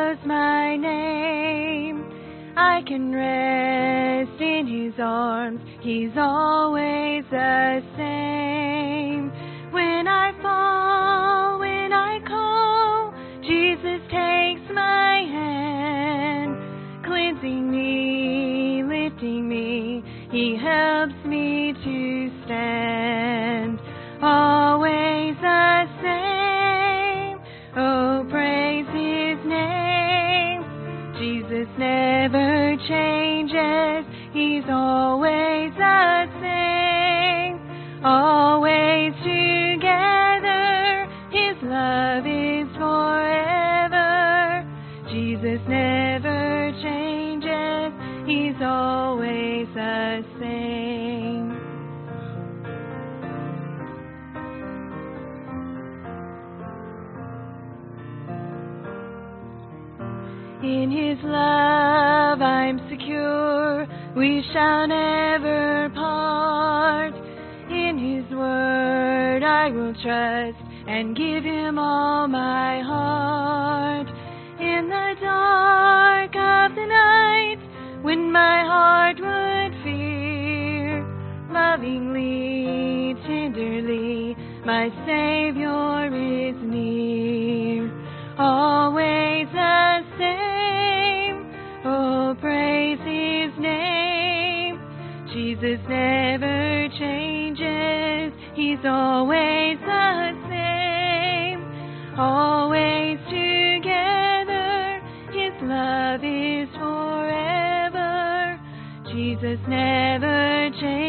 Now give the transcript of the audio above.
knows my name. I can rest in His arms. He's always the same. When I fall, when I call, Jesus takes my hand, cleansing me, lifting me. He helps me to stand. Always the same. Oh, praise His name. Jesus never changes. He's always the same. Always together. His love is forever. Jesus never changes. He's always the same. In His love I'm secure, we shall never part. In His word I will trust and give Him all my heart. In the dark of the night, when my heart would fear, lovingly, tenderly, my Savior is near. Always the same. Oh, praise His name. Jesus never changes. He's always the same. Always together. His love is forever. Jesus never changes.